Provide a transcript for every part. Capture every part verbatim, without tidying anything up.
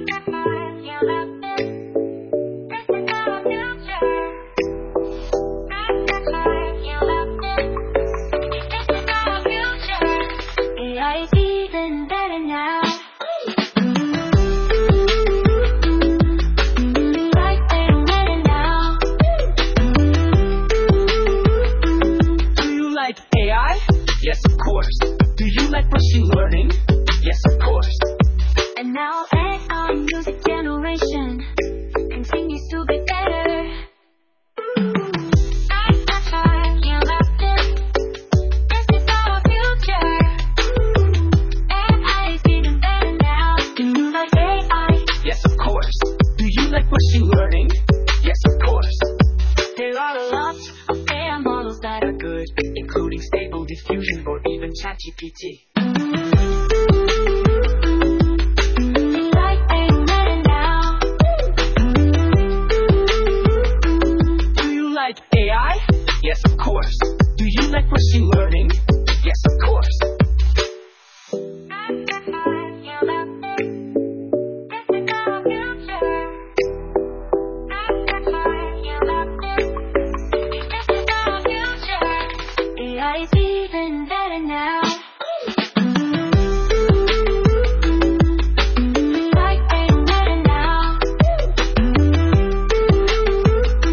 Yes, of course. Do you like machine learning? Yes, of course. And now A I music generation continues to be better. I you love it. This is our future. A I is even better now. Do you like A I? Yes, of course. Do you like machine learning? Yes, of course. There are a lot of A I models that are good, including Stable Diffusion or even ChatGPT. A I? Yes, of course. Do you like machine learning? Yes, of course. A I is even better now.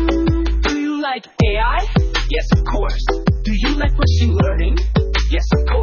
A I? Yes, of course. Do you like machine learning? Yes, of course.